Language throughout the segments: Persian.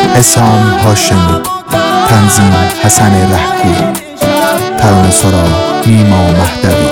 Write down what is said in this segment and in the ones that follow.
حسام هاشمی، تنظیم حسن رهگو، ترانه‌سرا نیما مهدوی.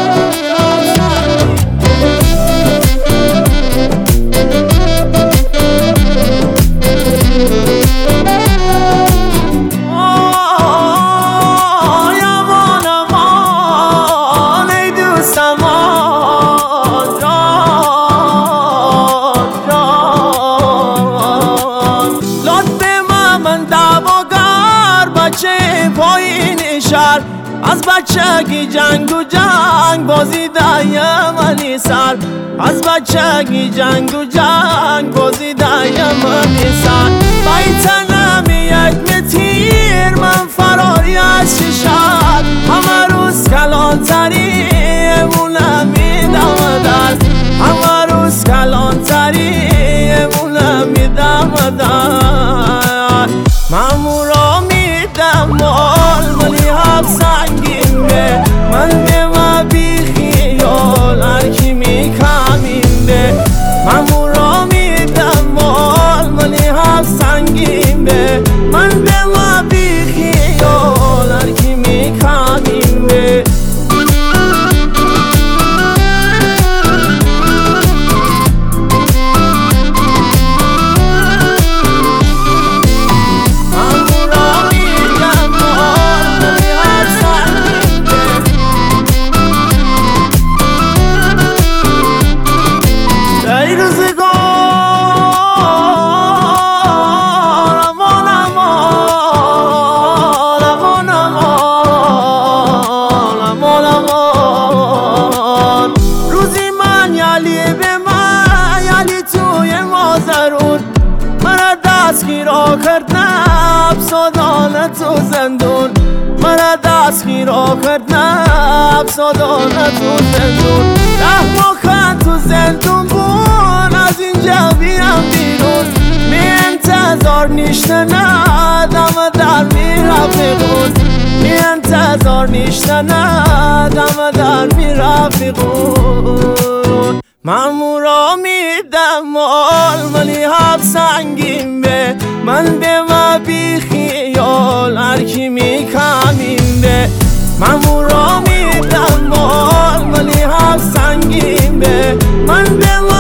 از بچگی جنگ و جنگ بازیدم علی سر، از بچگی جنگ و جنگ بازیدم علی سر. بیتنم یک متیر من فراری از شد، همه روز کلانتری امونم میدم در، همه روز کلانتری امونم میدم در. مامورا میدم مال مالی هم سنگین به من، به ما بی خیال هرکی میکمین به. مامورا میدم مال مالی هم سنگین به من، به ما بی خیال هرکی میکمین به. دستگیرا کردم سادانه تو زندون، مرا دستگیرا کردم سادانه تو زندون. رحم کن تو زندون بون از اینجا بیام بیرون، می انتظار نیشتنه دم در میرفیقون، می انتظار نیشتنه دم در میرفیقون. مامورا میدم مال مالی هم سنگین به من، به ما بی خیال هرکی میکمین به. مامورا میدم مال مالی هم سنگین به من، به ما